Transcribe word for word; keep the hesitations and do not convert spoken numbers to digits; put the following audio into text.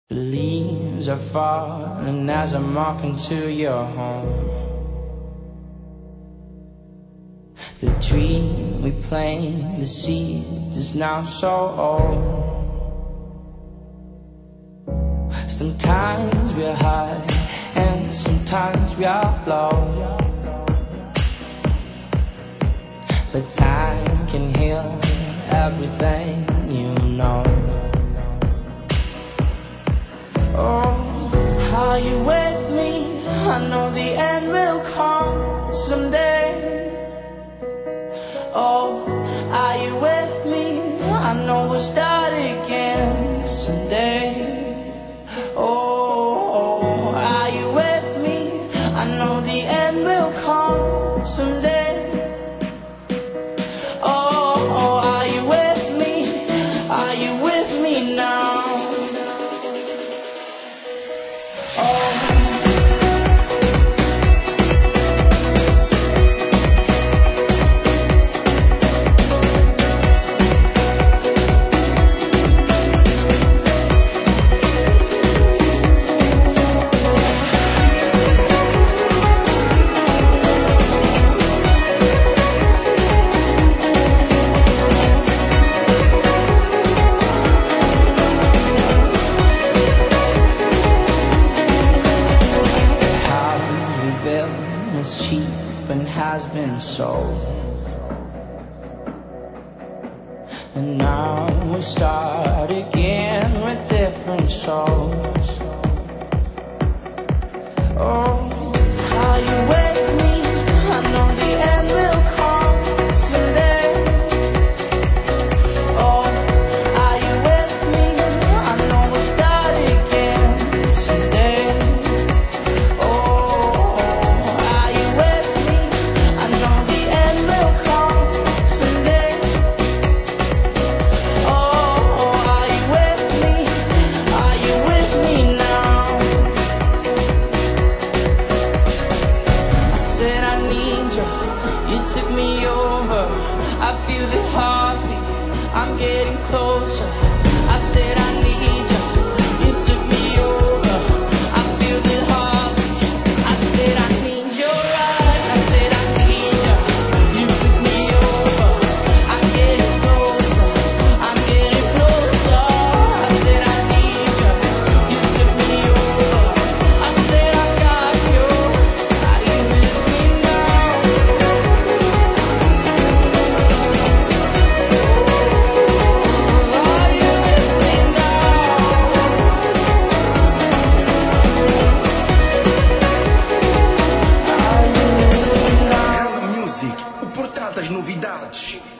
The leaves are falling as I'm walking to your home. The tree we planted, the seed is now so old. Sometimes we're high and sometimes we are low, but time can heal everything, you know. Oh, are you with me? I know the end will come someday. Oh, are you with me? I know we'll start again someday. Oh, are you with me? I know the end will come someday. Oh, are you with me? Are you with me now? It's cheap and has been sold, and now we start again with different souls. Oh, are you with me? I know the end will come someday. Oh, are you with me? I know we'll start again someday. You took me over, I feel the heartbeat, I'm getting closer. I said I need you, you took me over, I feel the heartbeat. I said I need your eyes, I said I need you, you took me over, I'm getting closer, I'm getting closer. I said I need you, you took me over, I said I got you, are you with me now? O portal das novidades.